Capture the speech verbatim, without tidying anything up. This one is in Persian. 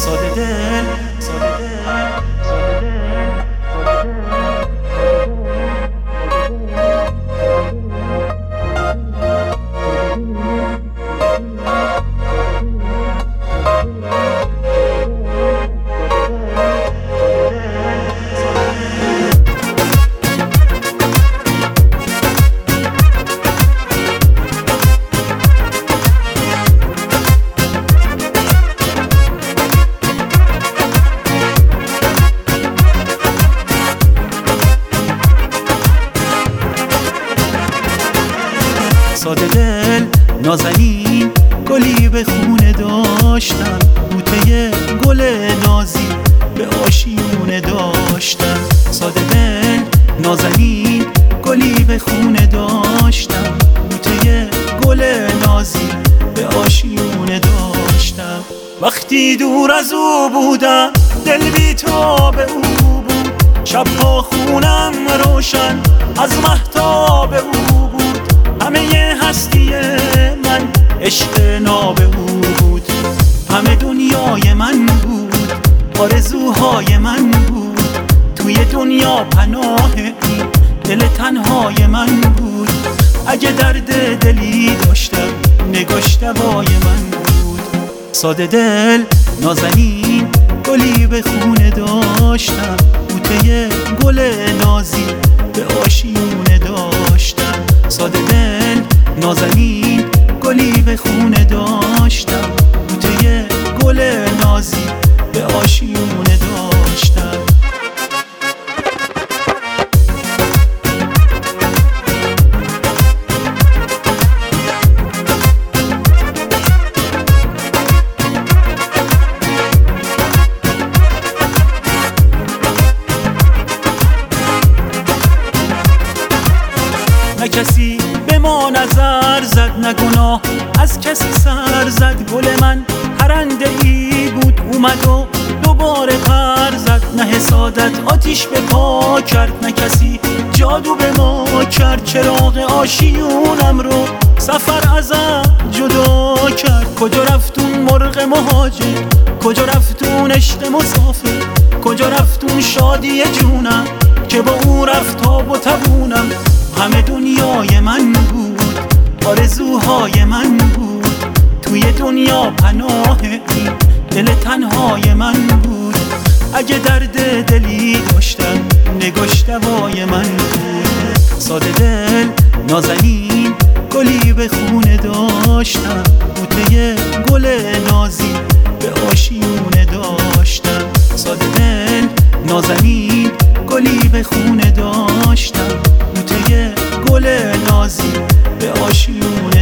ساده دل ساده دل ساده دل ساده دل نازنین گلی به خونه داشتم، بوته گل نازی به آشیونه داشتم. ساده دل نازنین گلی به خونه داشتم، بوته گل نازی به آشیونه داشتم. وقتی دور از او بودم دل بی تاب او بود، شبها خونم روشن از مهتاب او بود. همه هستی من عشق ناب او بود، همه دنیای من بود، آرزوهای من بود. توی دنیا پناه این دل تنهای من بود. اگه درد دلی داشتم نگاش دوای من بود. ساده دل نازنین گلی به خونه داشتم، بوته گل نازی به آشیونه داشتم. ساده دل نازنین گلی به خونه داشتم، بوته گل نازی به آشیونه داشتم. نه کسی به ما نظر زد، نه گناه از کسی سر زد. گل من پرنده ای بود اومد و دوباره پر زد. نه حسادت آتیش به پا کرد، نه کسی جادو به ما کرد. چراغ آشیونم رو سفر ازم جدا کرد. کجا رفتون مرغ مهاجر، کجا رفتون عشق مسافر، کجا رفتون شادی جونم که با او رفتاب و تبونم. همه دنیای من بود، آرزوهای من بود. توی دنیا پناه این دل تنهای من بود. اگه درد دلی داشتم نگاش دوای من بود. ساده دل نازنین گلی به خونه داشتم، بوته گل نازی به آشیونه داشتم. ساده دل نازنین گلی به خونه داشتم، بوته گل نازی به آشیونه